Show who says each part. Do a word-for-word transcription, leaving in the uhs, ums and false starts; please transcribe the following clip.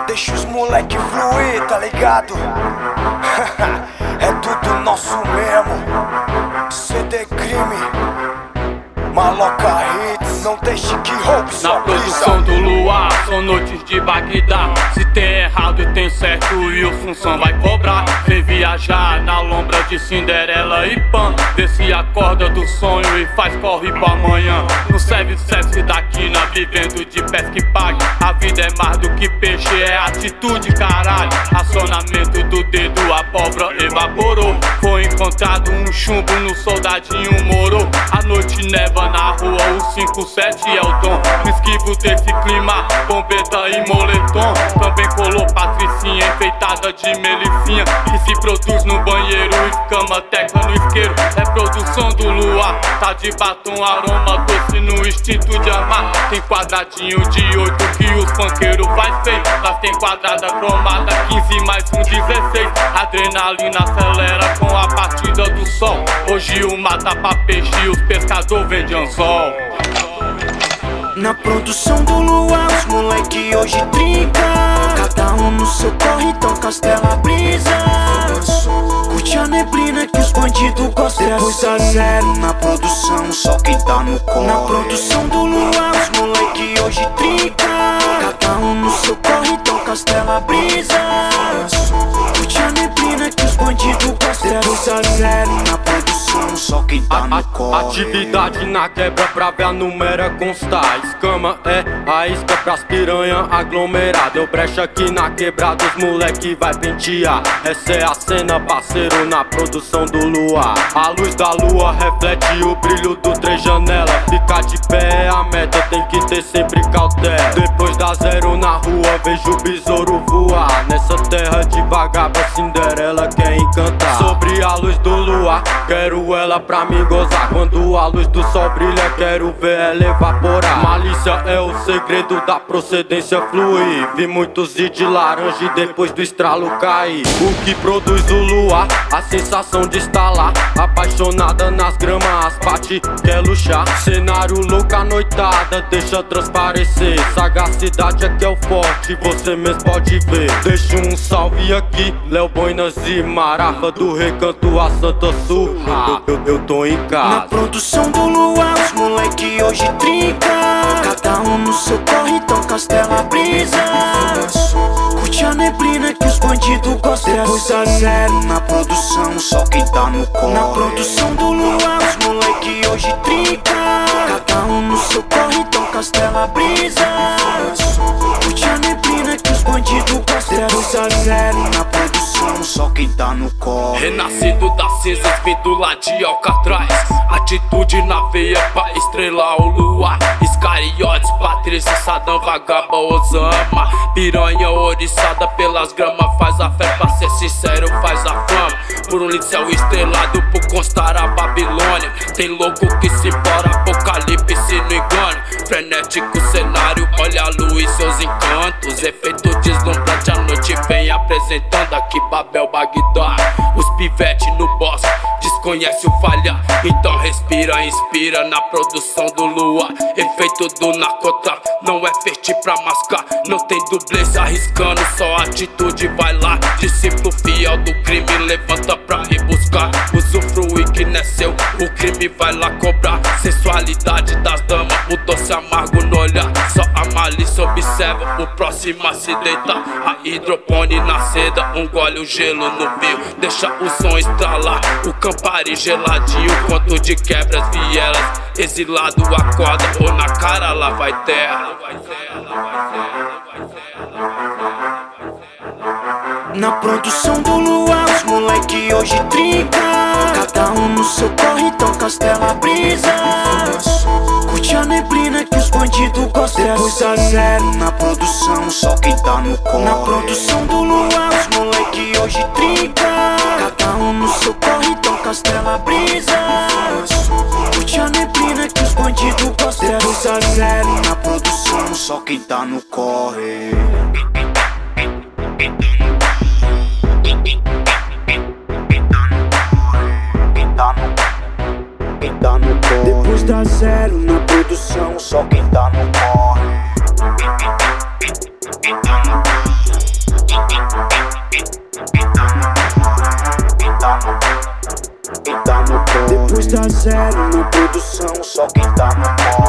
Speaker 1: Deixa os moleque fluir, tá ligado? É tudo nosso mesmo. C D Crime, Maloca Hits, não deixe que roube sua
Speaker 2: Na produção do Luar, são noites de Bagdá. Se tem errado tem certo e o Função vai cobrar. Vem viajar na lombra de Cinderela e Pan. Desce a corda do sonho e faz corre pra amanhã. No service da quina, vivendo de pesca e pague. A vida é mais do que peixe, é atitude, caralho. Acionamento do dedo, a pólvora evaporou. Foi encontrado um chumbo no soldadinho moro. A noite neva na rua, o cinco sete é o tom. Me esquivo desse clima, bombeta e moletom. Também colou patricinha enfeitada de melicinha, que se produz no banheiro e cama tecla no isqueiro. É produção do Luar, tá de batom, aroma doce no instinto de amar. Tem quadradinho de oito que os funkeiros faz feio. Nós tem quadrada cromada, quinze mais um, dezesseis. Adrenalina acelera com a batida do sol. Hoje o mata pra peixe e os pescadores vendem anzol.
Speaker 1: Na produção do Luar, os moleque hoje trinca. Cada um no seu corre, então castela brisa. Curte a neblina que os bandidos gostam. Depois a zero na produção, só quem tá no corre. Na produção do Luar, os moleque hoje trinca. Cada um no seu corre, então castela brisa. Curte a neblina que os bandidos gostam. Depois a zero na produção, só quem tá no corre.
Speaker 3: Atividade na quebra pra ver a numera constar. Escama é a isca pras piranha aglomerada. Eu brecha aqui na quebrada, os moleque vai pentear. Essa é a cena, parceiro, na produção do Luar. A luz da lua reflete o brilho do três janelas. Ficar de pé é a meta, tem que ter sempre cautela. Depois da zero na rua, vejo o besouro voar. Nessa terra de vagaba, Cinderela quer encantar. Sobre a luz do luar, quero ela pra me gozar. Quando a luz do sol brilha, quero ver ela evaporar. Malícia é o segredo da procedência fluir. Vi muitos ir de laranja e depois do estralo cair. O que produz o luar, a sensação de estar lá. Apaixonada nas gramas, as pati quer luxar. Cenário louco, a noitada deixa transparecer. Sagacidade é que é o forte, você mesmo pode ver. Deixo um salve aqui, Léo Boinas e Marafa. Do Recanto a Santa Surra, eu, eu, eu tô em casa.
Speaker 1: Na produção do Luar, os moleque hoje trinca. Cada um no seu corre, então castela brisa. Curte a neblina que os bandidos gostam. Depois a zero na produção, só quem tá no corre. Na produção do Luar, os moleque hoje trinca. Cada um no seu corre, então castela brisa. Curte a neblina que os bandidos gostam. Depois a zero na produção, só quem tá no corre.
Speaker 2: Renascido das cinzas, vindo lá de Alcatraz. Atitude na veia pra estrelar o luar. Iscariotes, Patrícia, Saddam, Vagaba, Osama. Piranha oriçada pelas gramas. Faz a fé pra ser sincero, faz a fama. Por um lindo céu estrelado, por constar a Babilônia. Tem louco que se embora, apocalipse no engano. Frenético cenário, olha a luz e seus encantos. Efeito deslumbrante, a noite vem apresentando aqui Babel, Bagdá. Os pivete no boss, desconhece o falhar. Então respira, inspira na produção do Luar. Efeito do narcotráfico, não é feixe pra mascar. Não tem dublês arriscando, só atitude vai lá. Discípulo fiel do crime, levanta pra ir buscar. Usufruir que não é seu, o crime vai lá cobrar. Sensualidade das damas, o doce amargo no olhar. Só a malícia observa, o próximo a se deitar. A hidropone na seda, um gole o gelo no fio. Deixa o som estralar, o Campari geladinho. Quanto de quebras vielas, exilado acorda. Ou na cara lá vai terra.
Speaker 1: Na produção do Luar, os moleque hoje trinca. Cada um no seu corre, então castela brisa. Curte a neblina que os bandidos gostam. Depois a zero na produção, só quem tá no corre. Na produção do Luar, os moleque hoje trinca. Cada um no seu corre, então castela brisa. Curte a neblina que os bandidos gostam. Depois a zero na produção, só quem tá no corre. Depois da zero na produção, só quem tá no corre. Depois da zero na produção, só quem tá no pó.